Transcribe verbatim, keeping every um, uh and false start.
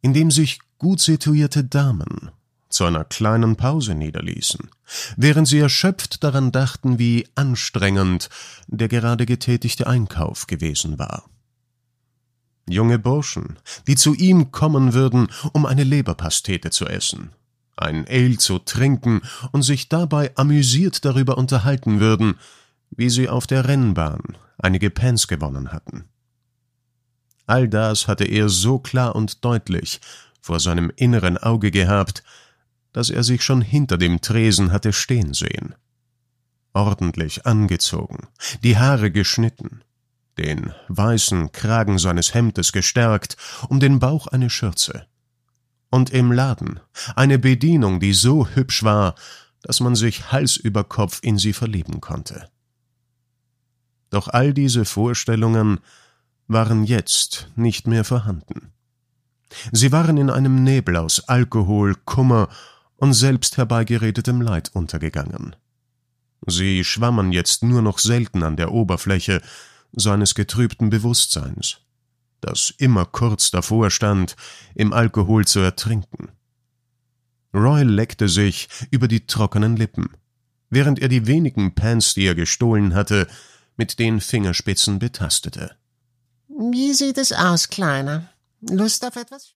in dem sich gut situierte Damen zu einer kleinen Pause niederließen, während sie erschöpft daran dachten, wie anstrengend der gerade getätigte Einkauf gewesen war. Junge Burschen, die zu ihm kommen würden, um eine Leberpastete zu essen, ein Ale zu trinken und sich dabei amüsiert darüber unterhalten würden, wie sie auf der Rennbahn einige Pence gewonnen hatten. All das hatte er so klar und deutlich vor seinem inneren Auge gehabt, dass er sich schon hinter dem Tresen hatte stehen sehen. Ordentlich angezogen, die Haare geschnitten, den weißen Kragen seines Hemdes gestärkt, um den Bauch eine Schürze. Und im Laden eine Bedienung, die so hübsch war, dass man sich Hals über Kopf in sie verlieben konnte. Doch all diese Vorstellungen waren jetzt nicht mehr vorhanden. Sie waren in einem Nebel aus Alkohol, Kummer und selbst herbeigeredetem Leid untergegangen. Sie schwammen jetzt nur noch selten an der Oberfläche seines getrübten Bewusstseins, das immer kurz davor stand, im Alkohol zu ertrinken. Roy leckte sich über die trockenen Lippen, während er die wenigen Pence, die er gestohlen hatte, mit den Fingerspitzen betastete. »Wie sieht es aus, Kleiner? Lust auf etwas?«